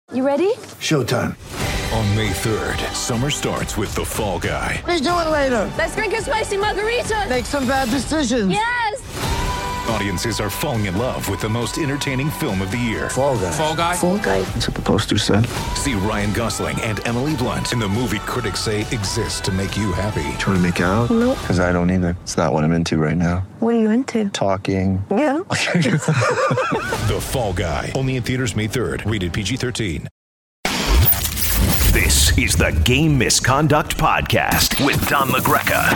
You ready? Showtime. On May 3rd, summer starts with The Fall Guy. Let's do it later. Let's drink a spicy margarita. Make some bad decisions. Yes! Audiences are falling in love with the most entertaining film of the year. Fall Guy. Fall Guy? Fall Guy. That's what the poster said. See Ryan Gosling and Emily Blunt in the movie critics say exists to make you happy. Trying to make it out? Nope. Because I don't either. It's not what I'm into right now. What are you into? Talking. Yeah. The Fall Guy. Only in theaters May 3rd. Rated PG-13. This is the Game Misconduct Podcast with Don LaGreca.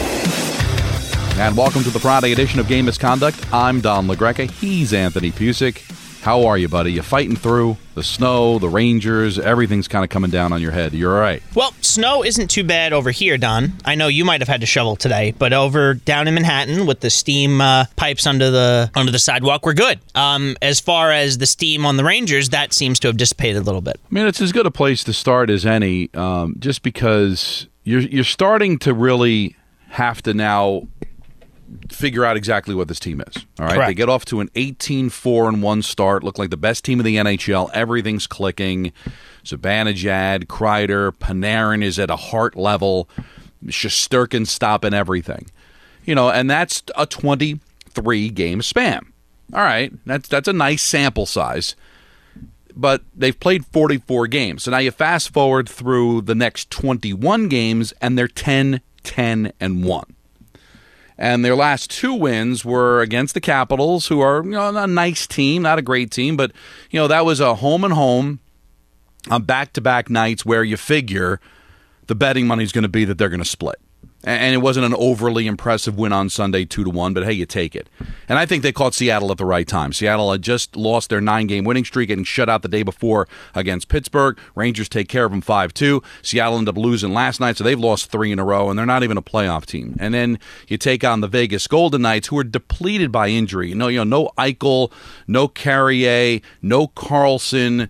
And welcome to the Friday edition of Game Misconduct. I'm Don LaGreca. He's Anthony Pusick. How are you, buddy? You fighting through the snow, the Rangers, everything's kind of coming down on your head. You're all right. Well, snow isn't too bad over here, Don. I know you might have had to shovel today, but over down in Manhattan with the steam pipes under the sidewalk, we're good. As far as the steam on the Rangers, that seems to have dissipated a little bit. I mean, it's as good a place to start as any, just because you're starting to really have to now figure out exactly what this team is. All right, Correct. They get off to an 18-4-1 start. Look like the best team in the NHL. Everything's clicking. Zibanejad, Kreider, Panarin is at a heart level. Shesterkin stopping everything. You know, and that's a 23-game span. All right, that's a nice sample size. But they've played 44 games. So now you fast forward through the next 21 games, and they're 10-10-1. And their last two wins were against the Capitals, who are a nice team, not a great team, but that was a home and home on back-to-back nights where you figure the betting money is going to be that they're going to split. And it wasn't an overly impressive win on Sunday, 2-1, but hey, you take it. And I think they caught Seattle at the right time. Seattle had just lost their 9-game winning streak, getting shut out the day before against Pittsburgh. Rangers take care of them 5-2. Seattle ended up losing last night, so they've lost 3 in a row, and they're not even a playoff team. And then you take on the Vegas Golden Knights, who are depleted by injury. No Eichel, no Carrier, no Carlson,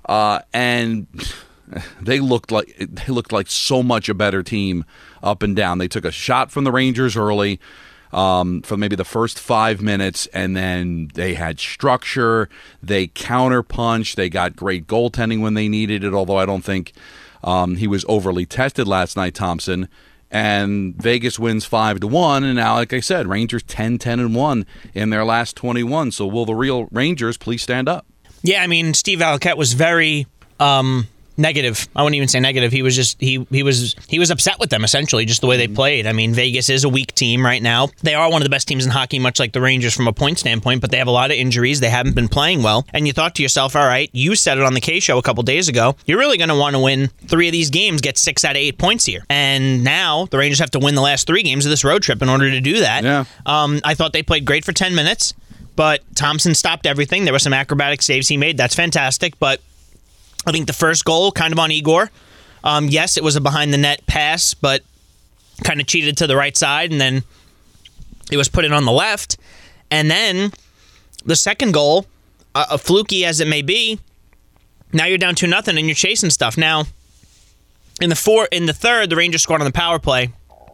and they looked like so much a better team up and down. They took a shot from the Rangers early for maybe the first 5 minutes, and then they had structure. They counterpunched. They got great goaltending when they needed it, although I don't think he was overly tested last night, Thompson. And Vegas wins 5-1, and now, like I said, Rangers 10-10-1 in their last 21. So will the real Rangers please stand up? Yeah, I mean, Steve Valiquette was very negative. I wouldn't even say negative. He was just he was upset with them, essentially, just the way they played. I mean, Vegas is a weak team right now. They are one of the best teams in hockey, much like the Rangers from a point standpoint, but they have a lot of injuries. They haven't been playing well. And you thought to yourself, all right, you said it on the K Show a couple days ago, you're really going to want to win 3 of these games, get 6 out of 8 points here. And now the Rangers have to win the last 3 games of this road trip in order to do that. Yeah. I thought they played great for 10 minutes, but Thompson stopped everything. There were some acrobatic saves he made. That's fantastic, but I think the first goal, kind of on Igor. Yes, it was a behind-the-net pass, but kind of cheated to the right side, and then it was put in on the left. And then the second goal, fluky as it may be, now you're down 2-0, and you're chasing stuff. Now, in the third, the Rangers scored on the power play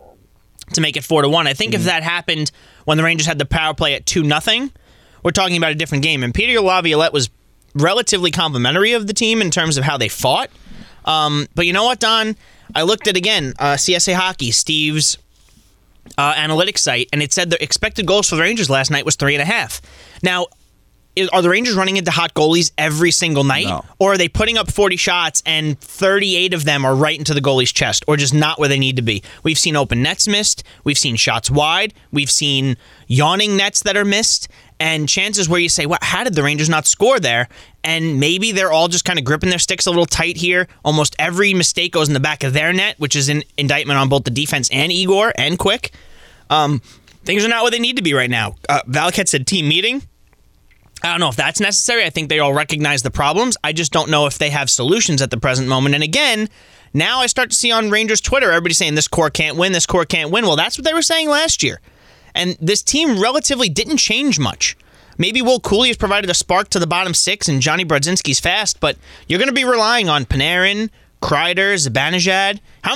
to make it 4-1. I think if that happened when the Rangers had the power play at 2-0, we're talking about a different game. And Peter Laviolette was relatively complimentary of the team in terms of how they fought. But you know what, Don? I looked at, again, CSA Hockey, Steve's analytics site, and it said the expected goals for the Rangers last night was 3.5. Now, are the Rangers running into hot goalies every single night? No. Or are they putting up 40 shots and 38 of them are right into the goalie's chest, or just not where they need to be? We've seen open nets missed. We've seen shots wide. We've seen yawning nets that are missed. And chances where you say, well, how did the Rangers not score there? And maybe they're all just kind of gripping their sticks a little tight here. Almost every mistake goes in the back of their net, which is an indictment on both the defense and Igor and Quick. Things are not where they need to be right now. Valiquette said team meeting. I don't know if that's necessary. I think they all recognize the problems. I just don't know if they have solutions at the present moment. And again, now I start to see on Rangers Twitter, everybody saying this core can't win, this core can't win. Well, that's what they were saying last year. And this team relatively didn't change much. Maybe Will Cooley has provided a spark to the bottom 6 and Johnny Brodzinski's fast, but you're going to be relying on Panarin, Kreider, Zibanejad. How many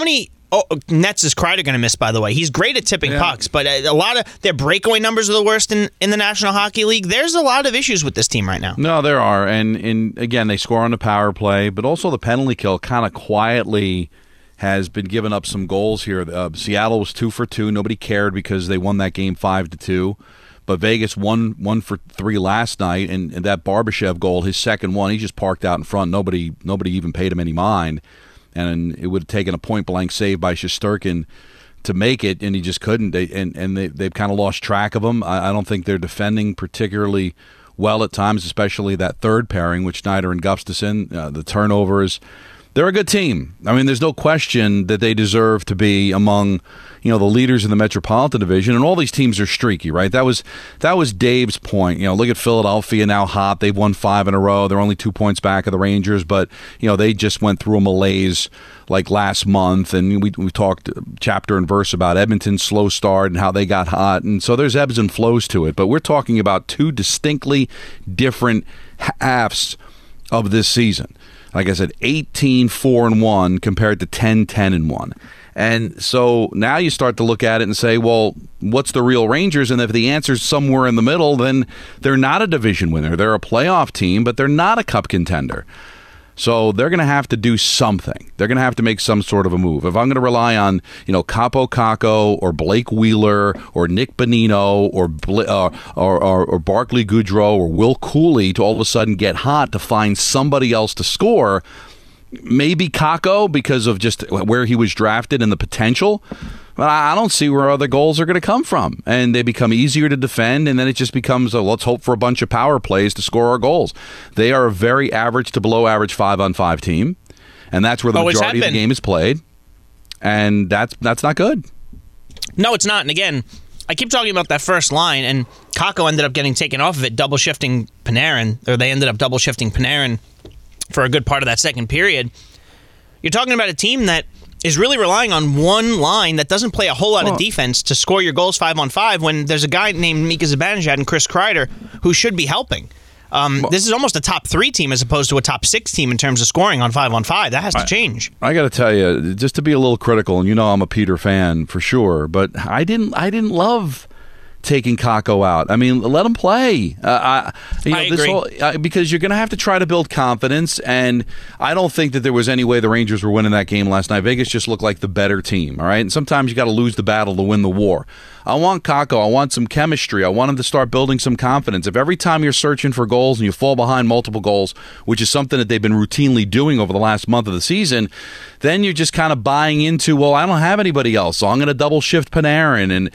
Nets is Kreider going to miss, by the way. He's great at tipping pucks, but a lot of their breakaway numbers are the worst in the National Hockey League. There's a lot of issues with this team right now. No, there are. And again, they score on the power play, but also the penalty kill kind of quietly has been giving up some goals here. Seattle was 2 for 2. Nobody cared because they won that game 5-2. But Vegas won for 3 last night, and that Barbashev goal, his second one, he just parked out in front. Nobody even paid him any mind. And it would have taken a point-blank save by Shesterkin to make it, and he just couldn't. They've kind of lost track of him. I don't think they're defending particularly well at times, especially that third pairing with Schneider and Gustafsson. The turnovers. They're a good team. I mean, there's no question that they deserve to be among, the leaders in the Metropolitan Division, and all these teams are streaky, right? That was Dave's point. Look at Philadelphia now hot. They've won 5 in a row. They're only 2 points back of the Rangers, but they just went through a malaise like last month, and we talked chapter and verse about Edmonton's slow start and how they got hot, and so there's ebbs and flows to it. But we're talking about 2 distinctly different halves of this season. Like I said, 18-4-1 compared to 10-10-1. And so now you start to look at it and say, well, what's the real Rangers? And if the answer's somewhere in the middle, then they're not a division winner. They're a playoff team, but they're not a cup contender. So they're going to have to do something. They're going to have to make some sort of a move. If I'm going to rely on, Capo Kakko or Blake Wheeler or Nick Bonino or Barclay Goodrow or Will Cooley to all of a sudden get hot to find somebody else to score, maybe Kakko because of just where he was drafted and the potential. But I don't see where other goals are going to come from. And they become easier to defend, and then it just becomes let's hope for a bunch of power plays to score our goals. They are a very average to below average 5-on-5 team, and that's where the majority of the game is played. And that's not good. No, it's not. And again, I keep talking about that first line, and Kakko ended up getting taken off of it, double shifting Panarin, or they ended up double shifting Panarin for a good part of that second period. You're talking about a team that is really relying on one line that doesn't play a whole lot of defense to score your goals 5-on-5 when there's a guy named Mika Zibanejad and Chris Kreider who should be helping. This is almost a top 3 team as opposed to a top 6 team in terms of scoring on 5-on-5. That has to change. I got to tell you, just to be a little critical, and I'm a Peter fan for sure, but I didn't love taking Kakko out. I mean, let him play. I agree. Because you're going to have to try to build confidence, and I don't think that there was any way the Rangers were winning that game last night. Vegas just looked like the better team, all right? And sometimes you got to lose the battle to win the war. I want Kakko. I want some chemistry. I want him to start building some confidence. If every time you're searching for goals and you fall behind multiple goals, which is something that they've been routinely doing over the last month of the season, then you're just kind of buying into, well, I don't have anybody else, so I'm going to double shift Panarin,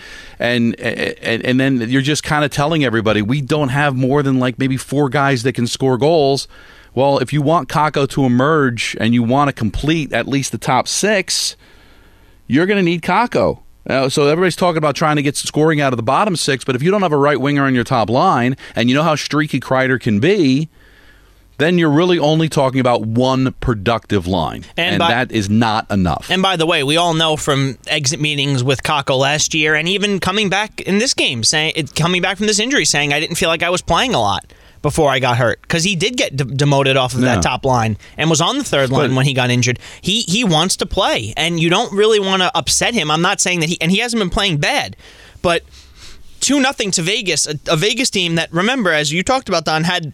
and then you're just kind of telling everybody we don't have more than like maybe 4 guys that can score goals. Well, if you want Kakko to emerge and you want to complete at least the top 6, you're going to need Kakko. So everybody's talking about trying to get scoring out of the bottom 6, but if you don't have a right winger on your top line, and you know how streaky Kreider can be, then you're really only talking about one productive line, and that is not enough. And by the way, we all know from exit meetings with Kakko last year, and even coming back in this game, coming back from this injury, saying I didn't feel like I was playing a lot before I got hurt, because he did get demoted off of that top line and was on the third line when he got injured. He wants to play, and you don't really want to upset him. I'm not saying that he hasn't been playing bad, but 2-0 to Vegas, a Vegas team that, remember, as you talked about, Don, had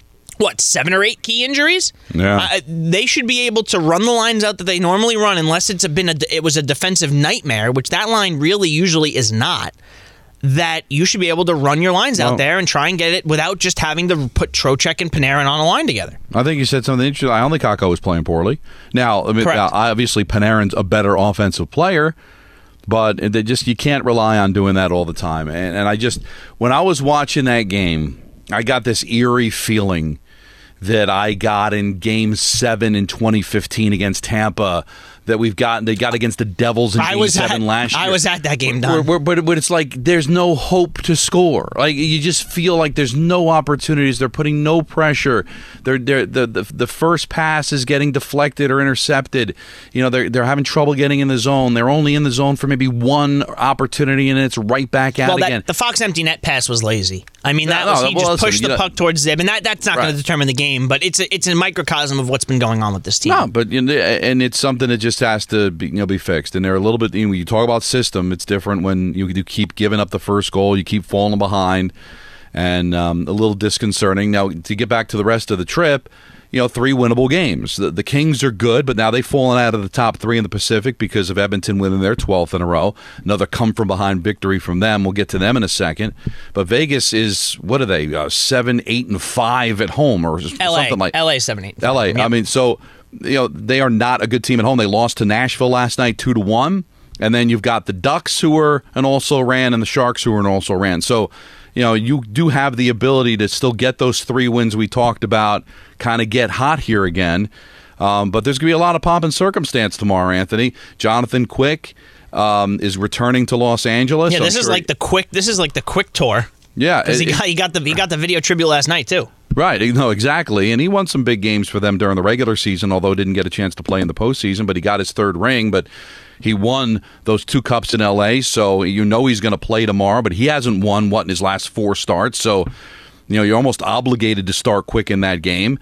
7 or 8 key injuries? Yeah. They should be able to run the lines out that they normally run, unless it was a defensive nightmare, which that line really usually is not. That you should be able to run your lines out there and try and get it without just having to put Trocheck and Panarin on a line together. I think you said something interesting. I don't think Kakko was playing poorly. Now, obviously Panarin's a better offensive player, but you can't rely on doing that all the time. And when I was watching that game, I got this eerie feeling that I got in Game 7 in 2015 against Tampa that they got against the Devils in Game 7 last year. I was at that game, Don. But it's like there's no hope to score. Like you just feel like there's no opportunities. They're putting no pressure. The first pass is getting deflected or intercepted. They're having trouble getting in the zone. They're only in the zone for maybe one opportunity, and it's right back out again. The Fox empty net pass was lazy. I mean, he just pushed the puck towards Zib, and that's not going to determine the game. But it's a microcosm of what's been going on with this team. No, but and it's something that just has to be fixed, and they're a little bit. When you talk about system, it's different when you keep giving up the first goal, you keep falling behind, and a little disconcerting. Now, to get back to the rest of the trip, 3 winnable games. The Kings are good, but now they've fallen out of the top 3 in the Pacific because of Edmonton winning their 12th in a row. Another come-from-behind victory from them. We'll get to them in a second. But Vegas is, what are they, 7, 8, and 5 at home, or something like LA 7, 8. LA. Yep. I mean, so they are not a good team at home. They lost to Nashville last night 2-1, and then you've got the Ducks, who are an also-ran, and the Sharks, who are an also-ran. So you do have the ability to still get those 3 wins we talked about, kind of get hot here again. But there's going to be a lot of pomp and circumstance tomorrow, Anthony. Jonathan Quick is returning to Los Angeles. Yeah, this is like the quick tour. Yeah, because he got the video tribute last night too. Right, exactly. And he won some big games for them during the regular season, although didn't get a chance to play in the postseason, but he got his 3rd ring. But he won those 2 cups in L.A., so he's going to play tomorrow, but he hasn't won, in his last 4 starts. So, you're almost obligated to start Quick in that game.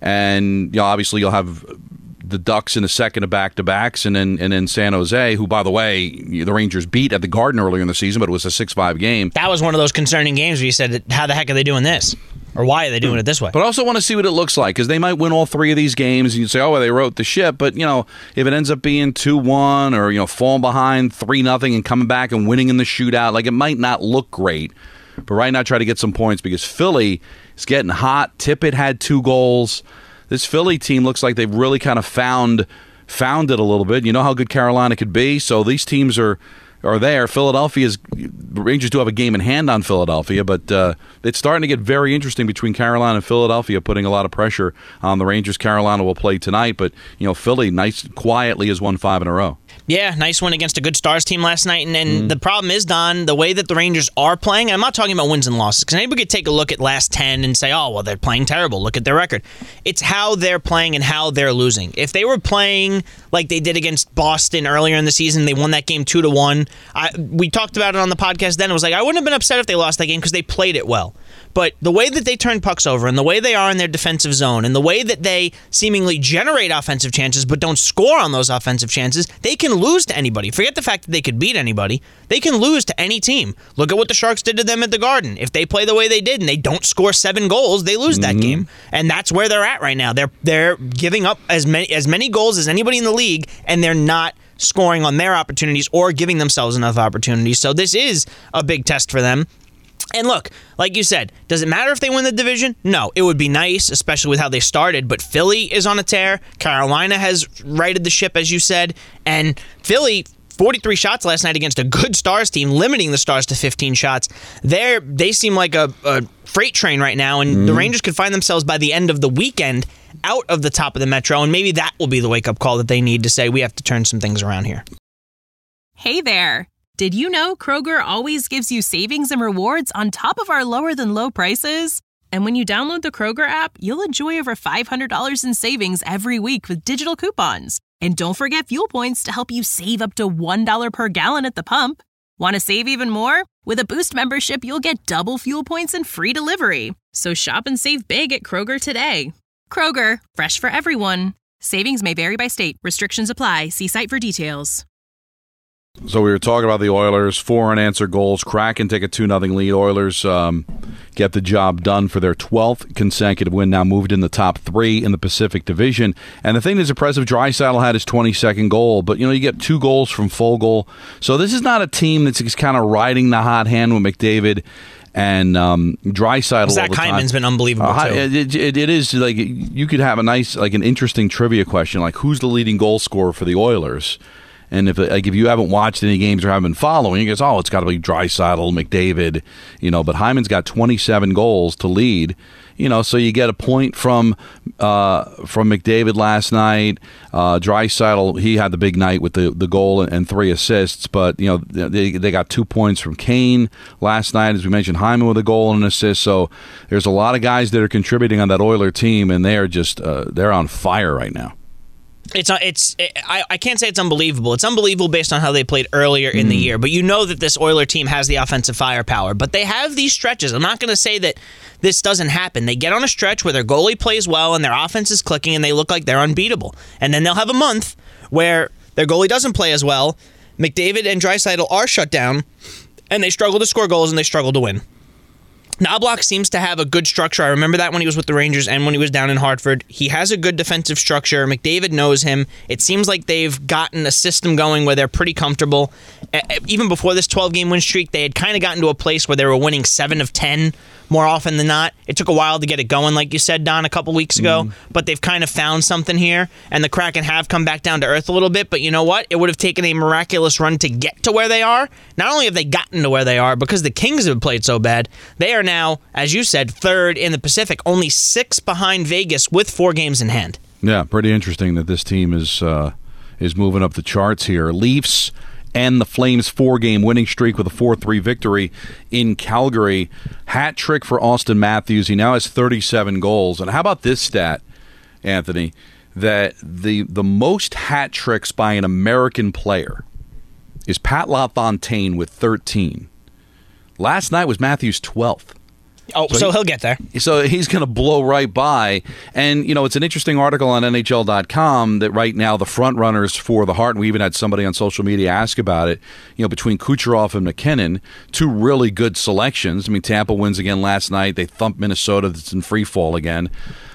And, obviously you'll have the Ducks in the second of back-to-backs, and then San Jose, who, by the way, the Rangers beat at the Garden earlier in the season, but it was a 6-5 game. That was one of those concerning games where you said, how the heck are they doing this? Or why are they doing it this way? But I also want to see what it looks like, because they might win all 3 of these games, and you say, oh, well, they wrote the ship. But, if it ends up being 2-1 or, falling behind 3-0 and coming back and winning in the shootout, it might not look great. But right now, try to get some points, because Philly is getting hot. Tippett had 2 goals. This Philly team looks like they've really kind of found it a little bit. You know how good Carolina could be, so these teams are there. The Rangers do have a game in hand on Philadelphia, but it's starting to get very interesting between Carolina and Philadelphia, putting a lot of pressure on the Rangers. Carolina will play tonight, but Philly quietly has won 5 in a row. Yeah, nice win against a good Stars team last night. And the problem is, Don, the way that the Rangers are playing, and I'm not talking about wins and losses, because anybody could take a look at last 10 and say, oh, well, they're playing terrible. Look at their record. It's how they're playing and how they're losing. If they were playing like they did against Boston earlier in the season, they won that game 2-1. We talked about it on the podcast then. It was like, I wouldn't have been upset if they lost that game because they played it well. But the way that they turn pucks over and the way they are in their defensive zone and the way that they seemingly generate offensive chances but don't score on those offensive chances, they can lose to anybody. Forget the fact that they could beat anybody. They can lose to any team. Look at what the Sharks did to them at the Garden. If they play the way they did and they don't score 7 goals, they lose that game. And that's where they're at right now. They're giving up as many goals as anybody in the league, and they're not scoring on their opportunities or giving themselves enough opportunities. So this is a big test for them. And look, like you said, does it matter if they win the division? No, it would be nice, especially with how they started. But Philly is on a tear. Carolina has righted the ship, as you said. And Philly, 43 shots last night against a good Stars team, limiting the Stars to 15 shots. They seem like a freight train right now, and the Rangers could find themselves by the end of the weekend out of the top of the Metro, and maybe that will be the wake-up call that they need to say, we have to turn some things around here. Hey there. Did you know Kroger always gives you savings and rewards on top of our lower-than-low prices? And when you download the Kroger app, you'll enjoy over $500 in savings every week with digital coupons. And don't forget fuel points to help you save up to $1 per gallon at the pump. Want to save even more? With a Boost membership, you'll get double fuel points and free delivery. So shop and save big at Kroger today. Kroger, fresh for everyone. Savings may vary by state. Restrictions apply. See site for details. So we were talking about the Oilers, 4 unanswered goals. Kraken take a 2-0 lead. Oilers get the job done for their 12th consecutive win, now moved in the top 3 in the Pacific Division. And the thing that's impressive, Draisaitl had his 22nd goal, but you get 2 goals from Foegele. So this is not a team that's just kind of riding the hot hand with McDavid and Draisaitl. Zach Hyman's been unbelievable too. It is like you could have a nice, an interesting trivia question, like who's the leading goal scorer for the Oilers? And if you haven't watched any games or haven't been following, you go, it's got to be Draisaitl, McDavid, But Hyman's got 27 goals to lead, So you get a point from McDavid last night. Draisaitl, he had the big night with the goal and 3 assists, but they got 2 points from Kane last night, as we mentioned. Hyman with a goal and an assist. So there's a lot of guys that are contributing on that Oiler team, and they are just they're on fire right now. I can't say it's unbelievable. It's unbelievable based on how they played earlier in the year. But you know that this Oiler team has the offensive firepower. But they have these stretches. I'm not going to say that this doesn't happen. They get on a stretch where their goalie plays well and their offense is clicking and they look like they're unbeatable. And then they'll have a month where Their goalie doesn't play as well. McDavid and Draisaitl are shut down, and they struggle to score goals and they struggle to win. Knoblauch seems to have a good structure. I remember that when he was with the Rangers and when he was down in Hartford. He has a good defensive structure. McDavid knows him. It seems like they've gotten a system going where they're pretty comfortable. Even before this 12-game win streak, they had kind of gotten to a place where they were winning 7 of 10 more often than not. It took a while to get it going, like you said, Don, a couple weeks ago, but they've kind of found something here, and the Kraken have come back down to earth a little bit, but you know what? It would have taken a miraculous run to get to where they are. Not only have they gotten to where they are, because the Kings have played so bad, they are now, as you said, third in the Pacific, only 6 behind Vegas with 4 games in hand. Yeah, pretty interesting that this team is moving up the charts here. Leafs and the Flames' 4-game winning streak with a 4-3 victory in Calgary. Hat trick for Auston Matthews. He now has 37 goals. And how about this stat, Anthony, that the most hat tricks by an American player is Pat LaFontaine with 13. Last night was Matthews' 12th. Oh, so he'll get there. So he's going to blow right by. And, it's an interesting article on NHL.com that right now the front runners for the Hart, and we even had somebody on social media ask about it, between Kucherov and McKinnon, 2 really good selections. I mean, Tampa wins again last night. They thumped Minnesota. That's in free fall again.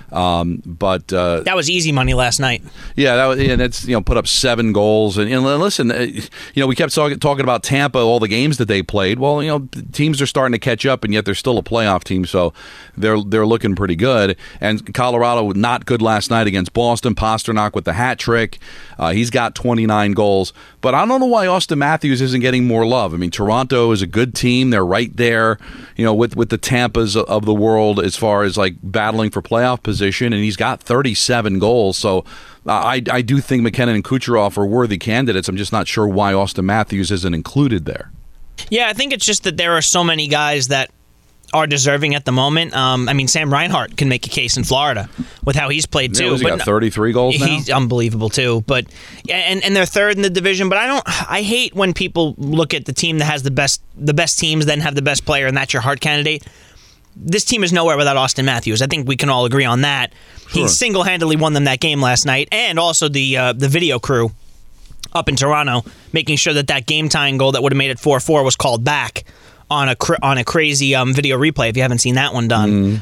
But that was easy money last night. Yeah, that's put up 7 goals. And listen, we kept talking about Tampa, all the games that they played. Well, teams are starting to catch up, and yet they're still a playoff team, so they're looking pretty good. And Colorado not good last night against Boston. Pasternak with the hat trick. He's got 29 goals. But I don't know why Auston Matthews isn't getting more love. I mean, Toronto is a good team. They're right there, with the Tampas of the world as far as like battling for playoff position. And he's got 37 goals. So I do think McKinnon and Kucherov are worthy candidates. I'm just not sure why Auston Matthews isn't included there. Yeah, I think it's just that there are so many guys that are deserving at the moment. Sam Reinhart can make a case in Florida with how he's played too. He got 33 goals now? He's unbelievable too. But and they're third in the division. But I hate when people look at the team that has the best teams, then have the best player, and that's your Hart candidate. This team is nowhere without Auston Matthews. I think we can all agree on that. Sure. He single-handedly won them that game last night, and also the video crew up in Toronto, making sure that game-tying goal that would have made it 4-4 was called back on a crazy video replay. If you haven't seen that one done,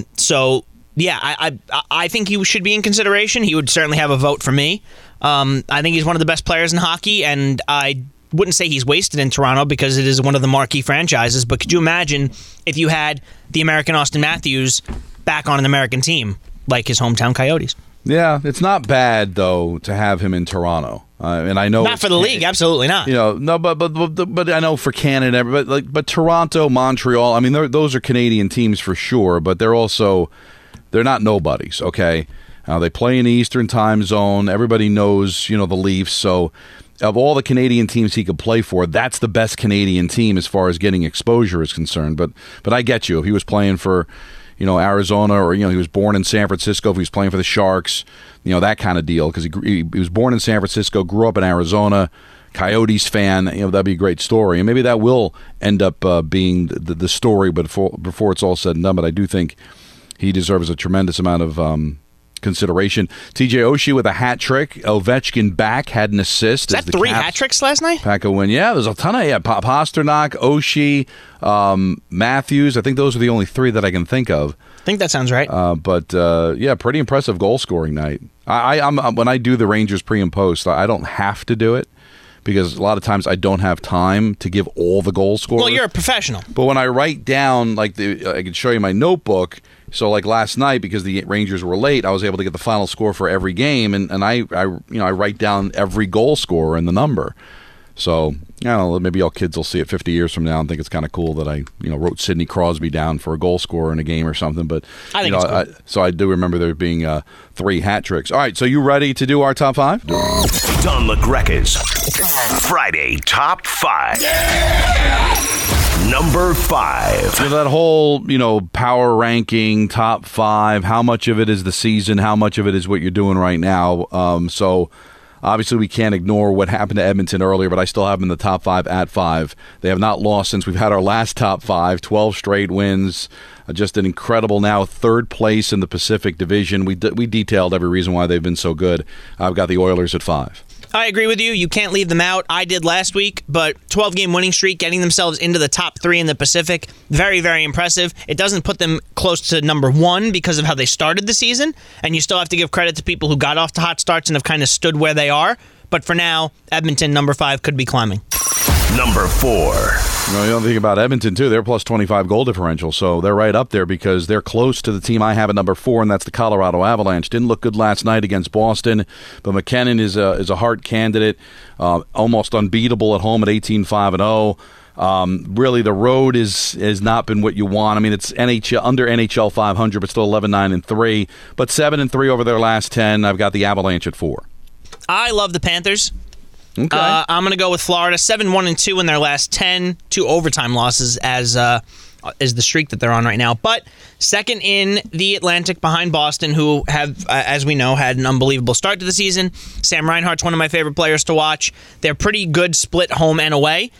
I think he should be in consideration. He would certainly have a vote for me. I think he's one of the best players in hockey, and I wouldn't say he's wasted in Toronto because it is one of the marquee franchises, but could you imagine if you had the American Auston Matthews back on an American team like his hometown Coyotes? Yeah, it's not bad, though, to have him in Toronto. And I know not for the league, absolutely not. No, but I know for Canada, but Toronto, Montreal, I mean, those are Canadian teams for sure, but they're not nobodies, okay? They play in the Eastern time zone. Everybody knows, the Leafs, so of all the Canadian teams he could play for, that's the best Canadian team as far as getting exposure is concerned. But I get you. If he was playing for, Arizona, or, he was born in San Francisco, if he was playing for the Sharks, that kind of deal, because he was born in San Francisco, grew up in Arizona, Coyotes fan, that'd be a great story. And maybe that will end up being the story before it's all said and done. But I do think he deserves a tremendous amount of consideration. TJ Oshie with a hat trick. Ovechkin back, had an assist. Is that 3 hat tricks last night? Pack a win. Yeah, there's a ton of Pasternak, Oshie, Matthews. I think those are the only 3 that I can think of. I think that sounds right. But pretty impressive goal scoring night. I'm when I do the Rangers pre and post, I don't have to do it because a lot of times I don't have time to give all the goal scorers. Well, you're a professional. But when I write down, I can show you my notebook. So, last night, because the Rangers were late, I was able to get the final score for every game, and I write down every goal scorer and the number. So, I don't know, maybe y'all kids will see it 50 years from now and think it's kind of cool that I, wrote Sidney Crosby down for a goal scorer in a game or something. But I think it's cool. So I do remember there being 3 hat tricks. All right, so you ready to do our top 5? Don LaGreca's Friday Top 5. Yeah! Number 5. So that whole, power ranking, top 5, how much of it is the season, how much of it is what you're doing right now. So obviously we can't ignore what happened to Edmonton earlier, but I still have them in the top 5 at 5. They have not lost since we've had our last top 5, 12 straight wins. Just an incredible now 3rd place in the Pacific Division. We detailed every reason why they've been so good. I've got the Oilers at 5. I agree with you. You can't leave them out. I did last week, but 12-game winning streak, getting themselves into the top 3 in the Pacific, very, very impressive. It doesn't put them close to number 1 because of how they started the season, and you still have to give credit to people who got off to hot starts and have kind of stood where they are. But for now, Edmonton, number 5, could be climbing. Number 4. You don't think about Edmonton, too. They're plus 25 goal differential, so they're right up there because they're close to the team I have at number 4, and that's the Colorado Avalanche. Didn't look good last night against Boston, but McKinnon is a hard candidate, almost unbeatable at home at 18-5-0. Really, the road has not been what you want. I mean, it's under NHL 500, but still 11-9-3. But 7-3 over their last 10. I've got the Avalanche at 4. I love the Panthers. Okay. I'm going to go with Florida. 7-1-2 in their last 10. 2 overtime losses as is the streak that they're on right now. But second in the Atlantic behind Boston, who have, as we know, had an unbelievable start to the season. Sam Reinhart's one of my favorite players to watch. They're pretty good split home and away.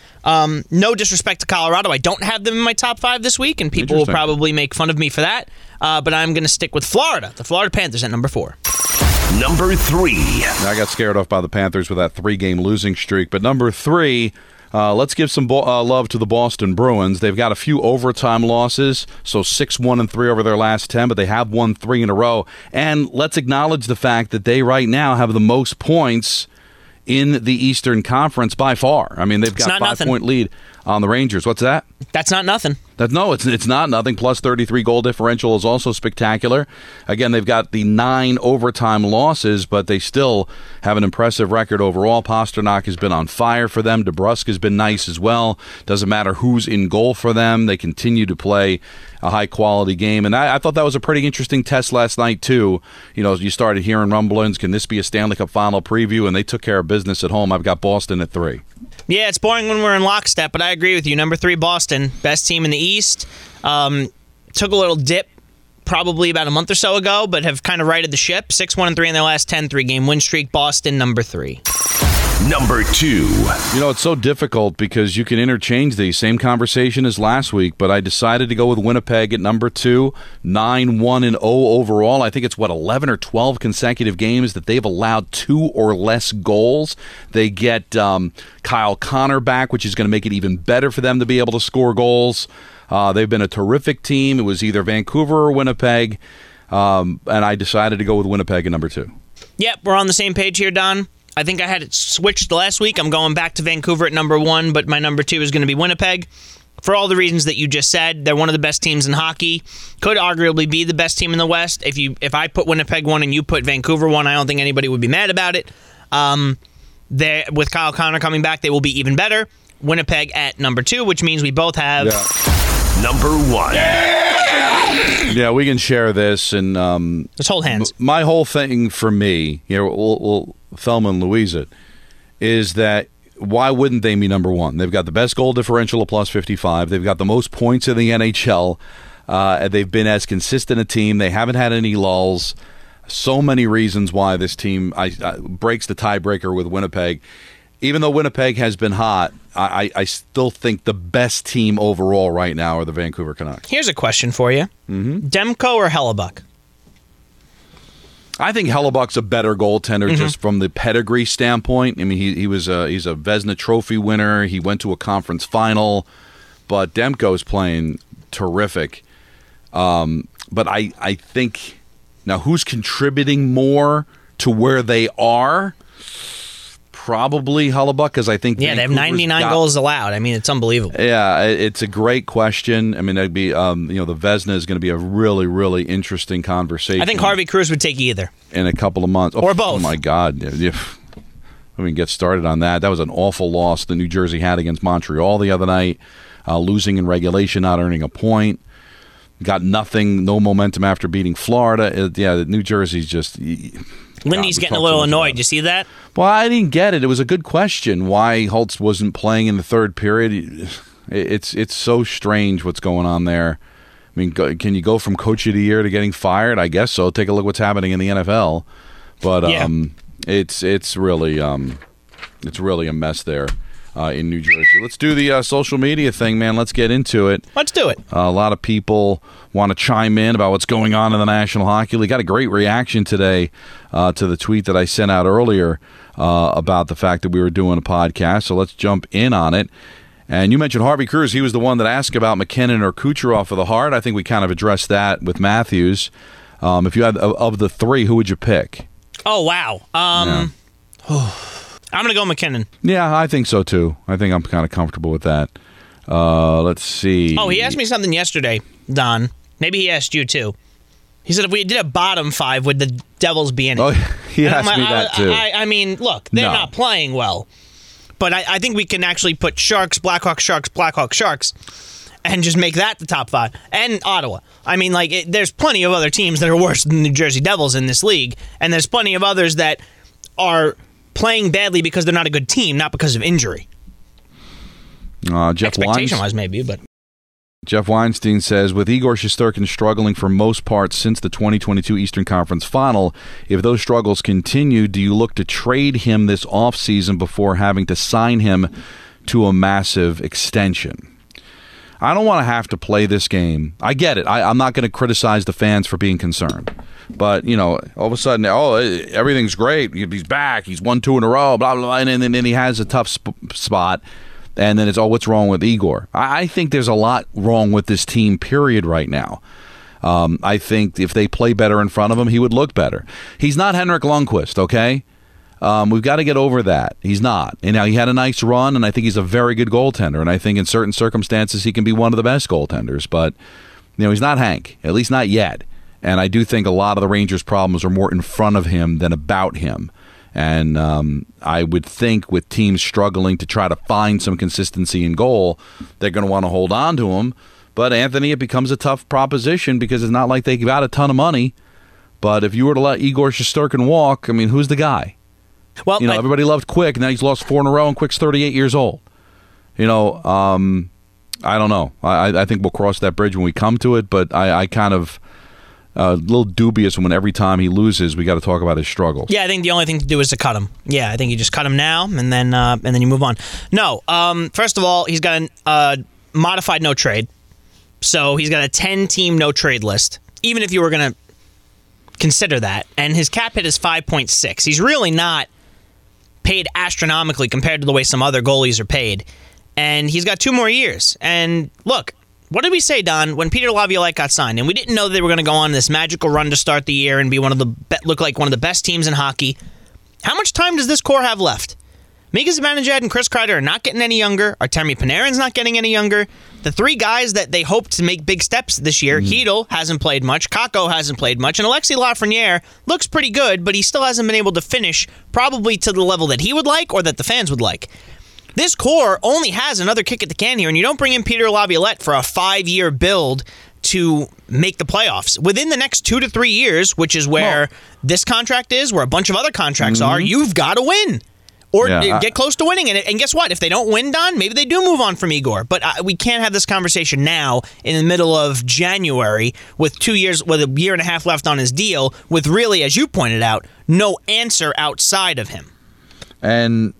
No disrespect to Colorado. I don't have them in my top 5 this week, and people will probably make fun of me for that. But I'm going to stick with Florida. The Florida Panthers at number 4. Number 3. I got scared off by the Panthers with that 3-game losing streak. But number 3, let's give some love to the Boston Bruins. They've got a few overtime losses, so 6-1-3 over their last 10, but they have won 3 in a row. And let's acknowledge the fact that they right now have the most points in the Eastern Conference by far. I mean, they've got a 5-point lead on the Rangers. What's that? That's not nothing. No, it's not nothing. Plus 33 goal differential is also spectacular. Again, they've got the 9 overtime losses, but they still have an impressive record overall. Pasternak has been on fire for them. DeBrusk has been nice as well. Doesn't matter who's in goal for them. They continue to play a high-quality game. And I thought that was a pretty interesting test last night, too. You know, you started hearing rumblings. Can this be a Stanley Cup final preview? And they took care of business at home. I've got Boston at 3. Yeah, it's boring when we're in lockstep, but I agree with you. Number 3, Boston, best team in the East. Took a little dip probably about a month or so ago, but have kind of righted the ship. 6-1-3 in their last 10, 3-game win streak. Boston, number 3. Number 2. You know, it's so difficult because you can interchange these. Same conversation as last week, but I decided to go with Winnipeg at number 2. 9-1-0 overall. I think it's, 11 or 12 consecutive games that they've allowed 2 or less goals. They get Kyle Connor back, which is going to make it even better for them to be able to score goals. They've been a terrific team. It was either Vancouver or Winnipeg, and I decided to go with Winnipeg at number 2. Yep, we're on the same page here, Don. I think I had it switched last week. I'm going back to Vancouver at number 1, but my number 2 is going to be Winnipeg. For all the reasons that you just said, they're one of the best teams in hockey. Could arguably be the best team in the West. If I put Winnipeg 1 and you put Vancouver 1, I don't think anybody would be mad about it. With Kyle Connor coming back, they will be even better. Winnipeg at number 2, which means we both have... Number 1. Yeah, we can share this. And let's hold hands. My whole thing for me, we'll Thelma and Louise it, is that why wouldn't they be number 1? They've got the best goal differential of plus 55. They've got the most points in the NHL. They've been as consistent a team. They haven't had any lulls. So many reasons why this team breaks the tiebreaker with Winnipeg. Even though Winnipeg has been hot, I still think the best team overall right now are the Vancouver Canucks. Here's a question for you. Demko or Hellebuck? I think Hellebuck's a better goaltender just from the pedigree standpoint. I mean, he's a Vezina Trophy winner. He went to a conference final, but Demko's playing terrific. But I think now who's contributing more to where they are? Probably Hellebuck, because I think they have 99 goals allowed. I mean, it's unbelievable. Yeah, it's a great question. I mean, that'd be the Vezina is going to be a really, really interesting conversation. I think Harvey Cruz would take either in a couple of months, or both. Oh my God! I mean, get started on that. That was an awful loss that New Jersey had against Montreal the other night, losing in regulation, not earning a point. Got nothing, no momentum after beating Florida. New Jersey's just. Lindy's getting a little annoyed. You see that? Well, I didn't get it. It was a good question why Holtz wasn't playing in the third period. It's so strange what's going on there. I mean, can you go from coach of the year to getting fired? I guess so. Take a look what's happening in the NFL. But it's really a mess there. in New Jersey. Let's do the social media thing, man. Let's get into it. Let's do it. A lot of people want to chime in about what's going on in the National Hockey League. Got a great reaction today to the tweet that I sent out earlier about the fact that we were doing a podcast. So let's jump in on it. And you mentioned Harvey Cruz. He was the one that asked about McKinnon or Kucherov for the Hart. I think we kind of addressed that with Matthews. If you had of the three, who would you pick? Oh, wow. I'm going to go McKinnon. Yeah, I think so, too. I think I'm kind of comfortable with that. Let's see. Oh, he asked me something yesterday, Don. Maybe he asked you, too. He said if we did a bottom five, would the Devils be in it? Oh, he asked me that, too. I mean, look, they're not playing well. But I think we can actually put Sharks, Blackhawks, Sharks, and just make that the top five. And Ottawa. I mean, there's plenty of other teams that are worse than the New Jersey Devils in this league, and there's plenty of others that are playing badly because they're not a good team, not because of injury. Expectation-wise, maybe, but... Jeff Weinstein says, with Igor Shesterkin struggling for most parts since the 2022 Eastern Conference Final, if those struggles continue, do you look to trade him this offseason before having to sign him to a massive extension? I don't want to have to play this game. I get it. I'm not going to criticize the fans for being concerned. But, all of a sudden, everything's great. He's back. He's won 2 in a row, blah, blah, blah, and then he has a tough spot. And then it's, what's wrong with Igor? I think there's a lot wrong with this team, period, right now. I think if they play better in front of him, he would look better. He's not Henrik Lundqvist, okay? We've got to get over that. He's not. And now he had a nice run, and I think he's a very good goaltender. And I think in certain circumstances he can be one of the best goaltenders. But, he's not Hank, at least not yet. And I do think a lot of the Rangers' problems are more in front of him than about him. And I would think with teams struggling to try to find some consistency in goal, they're going to want to hold on to him. But, Anthony, it becomes a tough proposition because it's not like they got a ton of money. But if you were to let Igor Shesterkin walk, I mean, who's the guy? Well, everybody loved Quick. Now he's lost 4 in a row, and Quick's 38 years old. I don't know. I think we'll cross that bridge when we come to it, but I kind of... a little dubious when every time he loses, we got to talk about his struggles. Yeah, I think the only thing to do is to cut him. Yeah, I think you just cut him now, and then you move on. No, first of all, he's got a modified no trade, so he's got a 10-team no trade list. Even if you were going to consider that, and his cap hit is 5.6. He's really not paid astronomically compared to the way some other goalies are paid, and he's got 2 more years. And look. What did we say, Don, when Peter Laviolette got signed, and we didn't know they were going to go on this magical run to start the year and be look like one of the best teams in hockey? How much time does this core have left? Mika Zibanejad and Chris Kreider are not getting any younger. Artemi Panarin's not getting any younger. The 3 guys that they hoped to make big steps this year, Hedl hasn't played much, Kakko hasn't played much, and Alexis Lafreniere looks pretty good, but he still hasn't been able to finish probably to the level that he would like or that the fans would like. This core only has another kick at the can here, and you don't bring in Peter Laviolette for a 5-year build to make the playoffs. Within the next 2 to 3 years, which is where this contract is, where a bunch of other contracts are, you've got to win. Or get close to winning. And guess what? If they don't win, Don, maybe they do move on from Igor. But we can't have this conversation now in the middle of January with 2 years, with a year and a half left on his deal, with really, as you pointed out, no answer outside of him. And,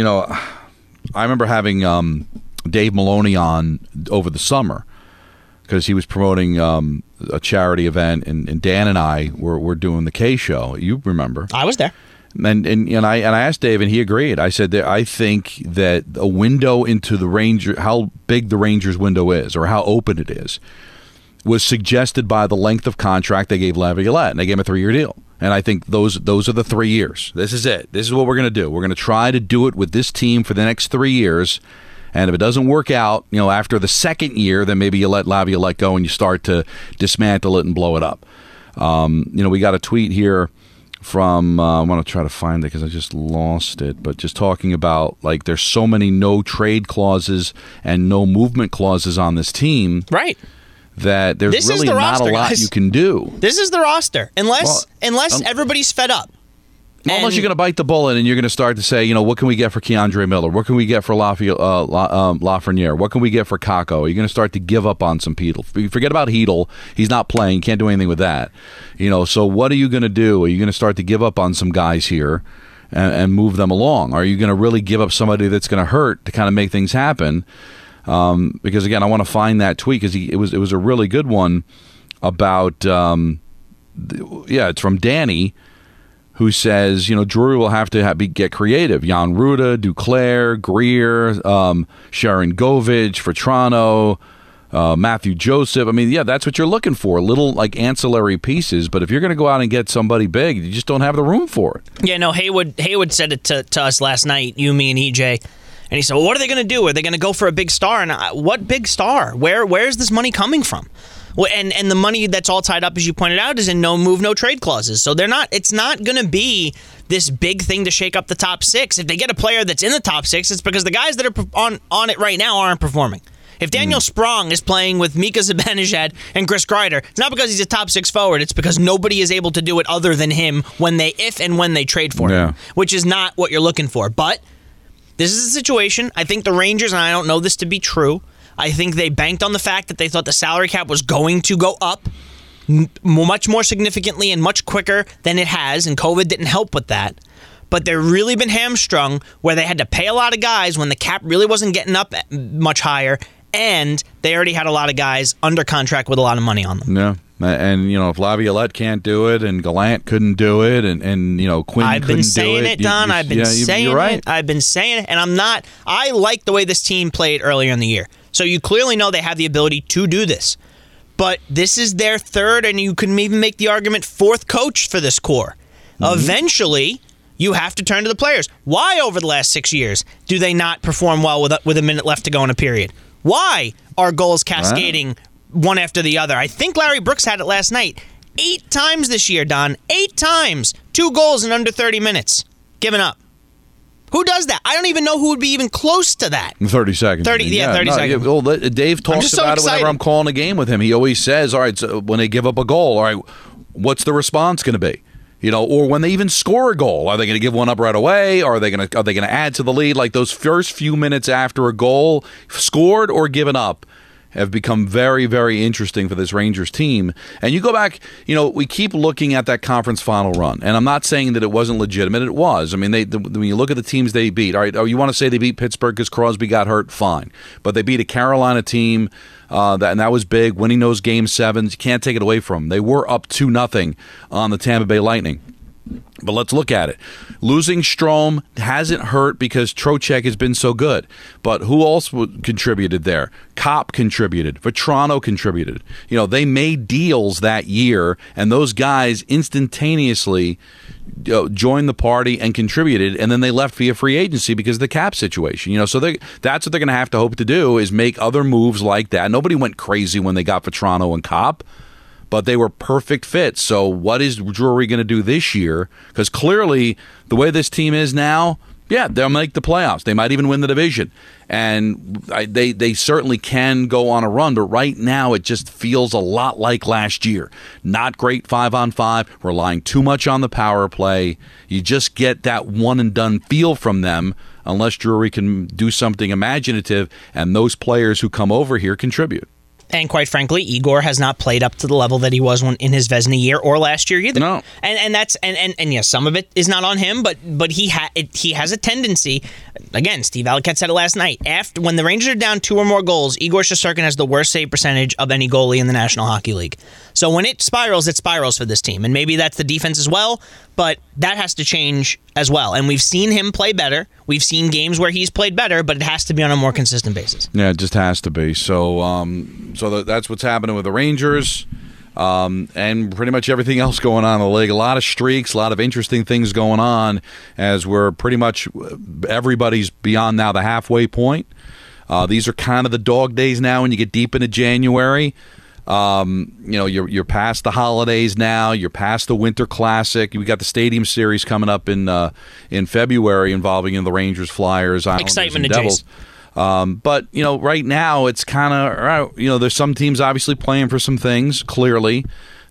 I remember having Dave Maloney on over the summer because he was promoting a charity event, and Dan and I were doing the K Show. You remember? I was there. And I asked Dave, and he agreed. I said that I think that a window into the Ranger, how big the Rangers window is, or how open it is, was suggested by the length of contract they gave Laviolette, and they gave him a 3-year deal. And I think those are the 3 years. This is it. This is what we're going to do. We're going to try to do it with this team for the next 3 years. And if it doesn't work out, after the 2nd year, then maybe you let Laviolette go and you start to dismantle it and blow it up. We got a tweet here from, I want to try to find it because I just lost it, but just talking about, there's so many no trade clauses and no movement clauses on this team. Right. That there's really not a lot you can do. This is the roster, unless everybody's fed up. Unless you're going to bite the bullet and you're going to start to say, what can we get for Keandre Miller? What can we get for Lafreniere? What can we get for Kakko? Are you going to start to give up on some people? Forget about Hedl. He's not playing. You can't do anything with that. So what are you going to do? Are you going to start to give up on some guys here? and move them along? Are you going to really give up somebody that's going to hurt to kind of make things happen? Because again, I want to find that tweet because it was a really good one about it's from Danny, who says, Drury will have to get creative. Jan Ruda, Duclair, Greer, Sharon Govich, Vetrano, Matthew Joseph. I mean, that's what you're looking for, little like ancillary pieces. But if you're going to go out and get somebody big, you just don't have the room for it. Yeah, no, Haywood said it to us last night, you, me, and EJ. And he said, well, what are they going to do? Are they going to go for a big star? And what big star? Where's this money coming from? Well, and the money that's all tied up, as you pointed out, is in no move, no trade clauses. So it's not going to be this big thing to shake up the top six. If they get a player that's in the top six, it's because the guys that are on it right now aren't performing. If Daniel Sprong is playing with Mika Zibanejad and Chris Kreider, it's not because he's a top six forward. It's because nobody is able to do it other than him if and when they trade for him, which is not what you're looking for. But this is a situation. I think the Rangers, and I don't know this to be true, I think they banked on the fact that they thought the salary cap was going to go up much more significantly and much quicker than it has, and COVID didn't help with that. But they've really been hamstrung where they had to pay a lot of guys when the cap really wasn't getting up much higher, and they already had a lot of guys under contract with a lot of money on them. Yeah. And, if Laviolette can't do it and Gallant couldn't do it and Quinn couldn't do it. I've been saying it, Don. I've been saying it. I've been saying it. And I like the way this team played earlier in the year. So you clearly know they have the ability to do this. But this is their third, and you can even make the argument fourth coach for this core. Mm-hmm. Eventually, you have to turn to the players. Why over the last 6 years do they not perform well with a minute left to go in a period? Why are goals cascading one after the other? I think Larry Brooks had it last night. 8 times this year, Don. 8 times. 2 goals in under 30 minutes. Given up. Who does that? I don't even know who would be even close to that. 30 seconds. 30 seconds. Well, Dave talks about it whenever I'm calling a game with him. He always says, all right, so when they give up a goal, all right, what's the response going to be? Or when they even score a goal, are they going to give one up right away? Or are they going to add to the lead? Like those first few minutes after a goal, scored or given up, have become very, very interesting for this Rangers team. And you go back, we keep looking at that conference final run. And I'm not saying that it wasn't legitimate. It was. I mean, when you look at the teams they beat, all right, you want to say they beat Pittsburgh because Crosby got hurt? Fine. But they beat a Carolina team, and that was big, winning those Game 7s. You can't take it away from them. They were up 2-0 on the Tampa Bay Lightning. But let's look at it. Losing Strome hasn't hurt because Trocheck has been so good. But who else contributed there? Kopp contributed. Vetrano contributed. They made deals that year, and those guys instantaneously joined the party and contributed, and then they left via free agency because of the cap situation. So that's what they're going to have to hope to do is make other moves like that. Nobody went crazy when they got Vetrano and Kopp, but they were perfect fits. So what is Drury going to do this year? Because clearly, the way this team is now, they'll make the playoffs. They might even win the division. And they certainly can go on a run, but right now it just feels a lot like last year. Not great 5-on-5, relying too much on the power play. You just get that one-and-done feel from them unless Drury can do something imaginative, and those players who come over here contribute. And quite frankly, Igor has not played up to the level that he was in his Vezina year or last year either. No, and that's yes, some of it is not on him, but he has a tendency. Again, Steve Alliquette said it last night. When the Rangers are down 2 or more goals, Igor Shesterkin has the worst save percentage of any goalie in the National Hockey League. So when it spirals for this team, and maybe that's the defense as well. But that has to change as well. And we've seen him play better. We've seen games where he's played better, but it has to be on a more consistent basis. Yeah, it just has to be. So that's what's happening with the Rangers and pretty much everything else going on in the league. A lot of streaks, a lot of interesting things going on as we're pretty much everybody's beyond now the halfway point. These are kind of the dog days now when you get deep into January. You're past the holidays now. You're past the Winter Classic. We got the Stadium Series coming up in February involving the Rangers, Flyers, Islanders, excitement and Devils. But right now it's kind of there's some teams obviously playing for some things. Clearly,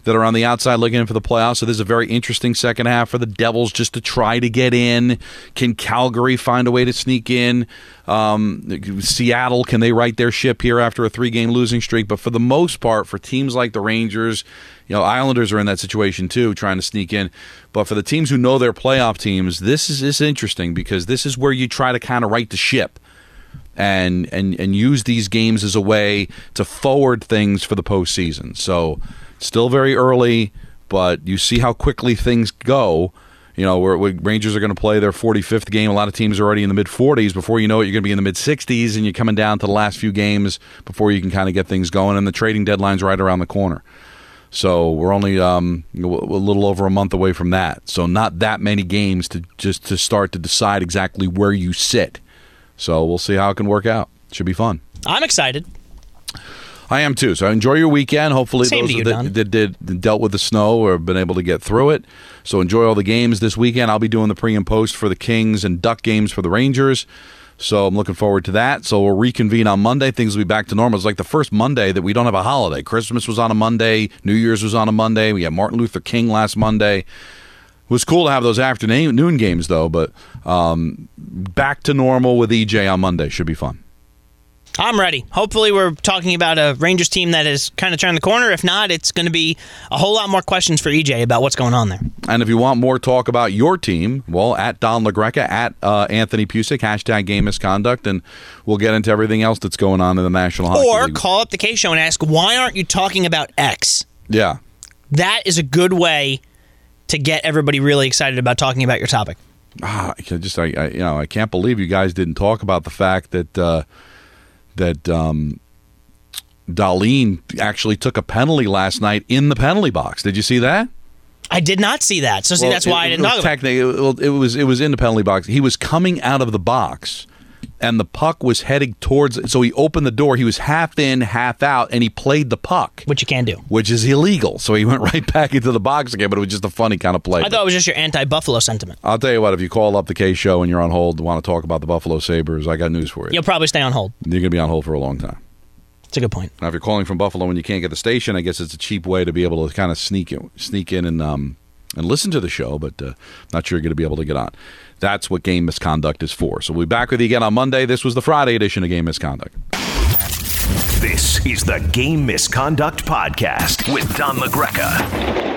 that are on the outside looking in for the playoffs. So this is a very interesting second half for the Devils just to try to get in. Can Calgary find a way to sneak in? Seattle, can they right their ship here after a 3-game losing streak? But for the most part, for teams like the Rangers, Islanders are in that situation too, trying to sneak in. But for the teams who know their playoff teams, this is interesting because this is where you try to kind of right the ship and use these games as a way to forward things for the postseason. So still very early, but you see how quickly things go. Where Rangers are going to play their 45th game. A lot of teams are already in the mid-40s. Before you know it, you're going to be in the mid-60s, and you're coming down to the last few games before you can kind of get things going. And the trading deadline's right around the corner. So we're only a little over a month away from that. So not that many games to start to decide exactly where you sit. So we'll see how it can work out. Should be fun. I'm excited. I am too. So enjoy your weekend. Hopefully Same those to you, that dealt with the snow or have been able to get through it. So enjoy all the games this weekend. I'll be doing the pre and post for the Kings and Duck games for the Rangers. So I'm looking forward to that. So we'll reconvene on Monday. Things will be back to normal. It's like the first Monday that we don't have a holiday. Christmas was on a Monday. New Year's was on a Monday. We had Martin Luther King last Monday. It was cool to have those afternoon games, though. But back to normal with EJ on Monday. Should be fun. I'm ready. Hopefully we're talking about a Rangers team that has kind of turned the corner. If not, it's going to be a whole lot more questions for EJ about what's going on there. And if you want more talk about your team, well, at Don LaGreca, at Anthony Pusick, hashtag game misconduct, and we'll get into everything else that's going on in the National Hockey League. Or call up the K Show and ask, why aren't you talking about X? Yeah. That is a good way to get everybody really excited about talking about your topic. I can't believe you guys didn't talk about the fact that Dahlin actually took a penalty last night in the penalty box. Did you see that? I did not see that. So that's why I didn't talk about it. It was in the penalty box. He was coming out of the box, and the puck was heading towards. So he opened the door. He was half in, half out, and he played the puck, which you can do, which is illegal. So he went right back into the box again. But it was just a funny kind of play. I thought it was just your anti-Buffalo sentiment. I'll tell you what. If you call up the K Show and you're on hold and want to talk about the Buffalo Sabres, I got news for you. You'll probably stay on hold. You're going to be on hold for a long time. That's a good point. Now, if you're calling from Buffalo and you can't get the station, I guess it's a cheap way to be able to kind of sneak in and listen to the show, but not sure you're going to be able to get on. That's what Game Misconduct is for. So we'll be back with you again on Monday. This was the Friday edition of Game Misconduct. This is the Game Misconduct Podcast with Don LaGreca.